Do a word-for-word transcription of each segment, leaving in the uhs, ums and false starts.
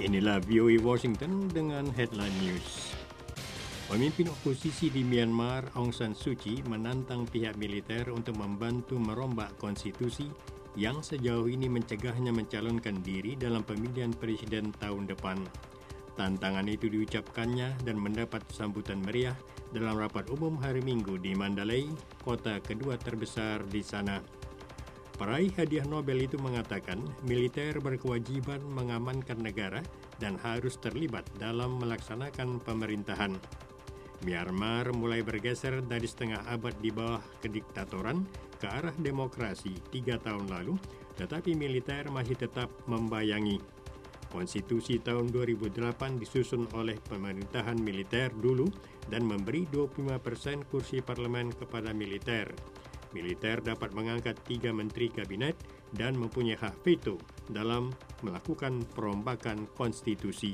Inilah V O A Washington dengan headline news. Pemimpin oposisi di Myanmar, Aung San Suu Kyi, menantang pihak militer untuk membantu merombak konstitusi yang sejauh ini mencegahnya mencalonkan diri dalam pemilihan presiden tahun depan. Tantangan itu diucapkannya dan mendapat sambutan meriah dalam rapat umum hari Minggu di Mandalay, kota kedua terbesar di sana. Peraih hadiah Nobel itu mengatakan militer berkewajiban mengamankan negara dan harus terlibat dalam melaksanakan pemerintahan. Myanmar mulai bergeser dari setengah abad di bawah kediktatoran ke arah demokrasi tiga tahun lalu, tetapi militer masih tetap membayangi. Konstitusi tahun dua ribu delapan disusun oleh pemerintahan militer dulu dan memberi dua puluh lima persen kursi parlemen kepada militer. Militer dapat mengangkat tiga menteri kabinet dan mempunyai hak veto dalam melakukan perombakan konstitusi.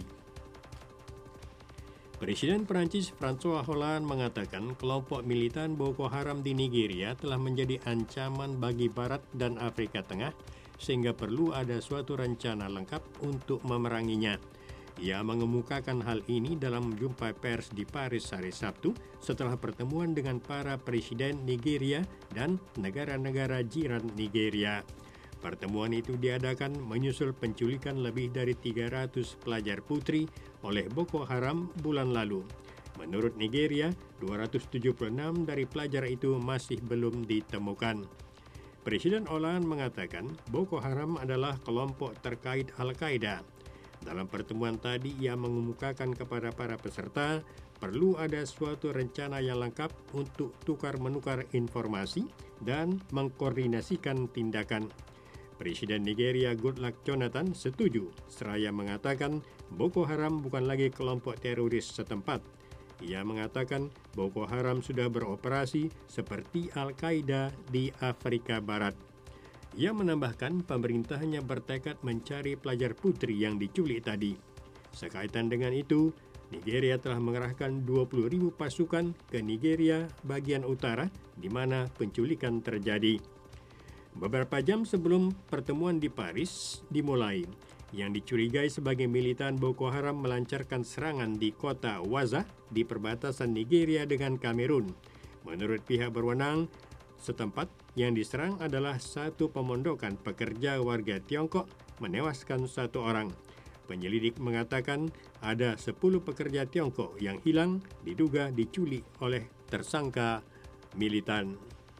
Presiden Perancis François Hollande mengatakan kelompok militan Boko Haram di Nigeria telah menjadi ancaman bagi Barat dan Afrika Tengah sehingga perlu ada suatu rencana lengkap untuk memeranginya. Ia mengemukakan hal ini dalam jumpa pers di Paris hari Sabtu setelah pertemuan dengan para presiden Nigeria dan negara-negara jiran Nigeria. Pertemuan itu diadakan menyusul penculikan lebih dari tiga ratus pelajar putri oleh Boko Haram bulan lalu. Menurut Nigeria, dua ratus tujuh puluh enam dari pelajar itu masih belum ditemukan. Presiden Hollande mengatakan Boko Haram adalah kelompok terkait Al-Qaeda. Dalam pertemuan tadi, ia mengemukakan kepada para peserta perlu ada suatu rencana yang lengkap untuk tukar-menukar informasi dan mengkoordinasikan tindakan. Presiden Nigeria Goodluck Jonathan setuju, seraya mengatakan Boko Haram bukan lagi kelompok teroris setempat. Ia mengatakan Boko Haram sudah beroperasi seperti Al-Qaeda di Afrika Barat. Ia menambahkan pemerintahnya bertekad mencari pelajar putri yang diculik tadi. Sekaitan dengan itu, Nigeria telah mengerahkan dua puluh ribu pasukan ke Nigeria bagian utara di mana penculikan terjadi. Beberapa jam sebelum pertemuan di Paris dimulai, yang dicurigai sebagai militan Boko Haram melancarkan serangan di kota Waza di perbatasan Nigeria dengan Kamerun. Menurut pihak berwenang setempat, yang diserang adalah satu pemondokan pekerja warga Tiongkok, menewaskan satu orang. Penyelidik mengatakan ada sepuluh pekerja Tiongkok yang hilang diduga diculik oleh tersangka militan.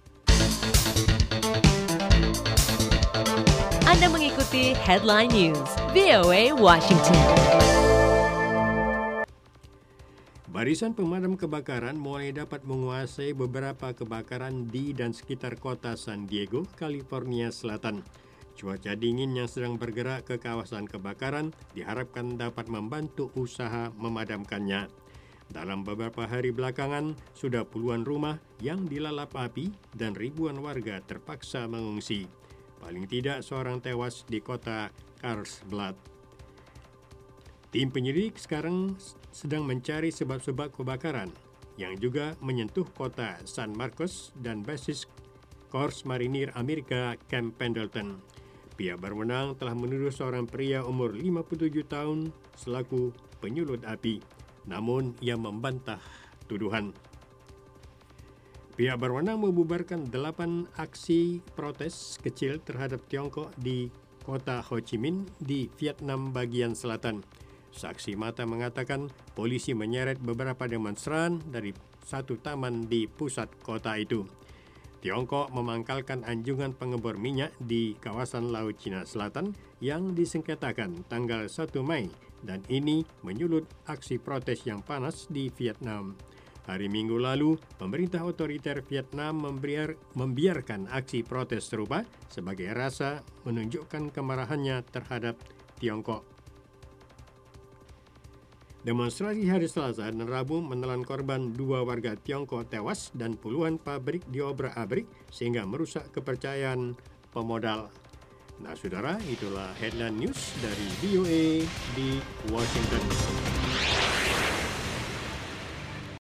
Anda mengikuti Headline News V O A Washington. Barisan pemadam kebakaran mulai dapat menguasai beberapa kebakaran di dan sekitar kota San Diego, California Selatan. Cuaca dingin yang sedang bergerak ke kawasan kebakaran diharapkan dapat membantu usaha memadamkannya. Dalam beberapa hari belakangan, sudah puluhan rumah yang dilalap api dan ribuan warga terpaksa mengungsi. Paling tidak seorang tewas di kota Carlsbad. Tim penyelidik sekarang sedang mencari sebab-sebab kebakaran yang juga menyentuh kota San Marcos dan basis Korps Marinir Amerika Camp Pendleton. Pihak berwenang telah menuduh seorang pria umur lima puluh tujuh tahun selaku penyulut api, namun ia membantah tuduhan. Pihak berwenang membubarkan delapan aksi protes kecil terhadap Tiongkok di kota Ho Chi Minh di Vietnam bagian selatan. Saksi mata mengatakan polisi menyeret beberapa demonstran dari satu taman di pusat kota itu. Tiongkok memangkalkan anjungan pengebor minyak di kawasan Laut Cina Selatan yang disengketakan tanggal satu Mei dan ini menyulut aksi protes yang panas di Vietnam. Hari Minggu lalu, pemerintah otoriter Vietnam membiar, membiarkan aksi protes serupa sebagai rasa menunjukkan kemarahannya terhadap Tiongkok. Demonstrasi hari Selasa dan Rabu menelan korban dua warga Tiongkok tewas dan puluhan pabrik diobrak-abrik sehingga merusak kepercayaan pemodal. Nah, saudara, itulah headline news dari V O A di Washington.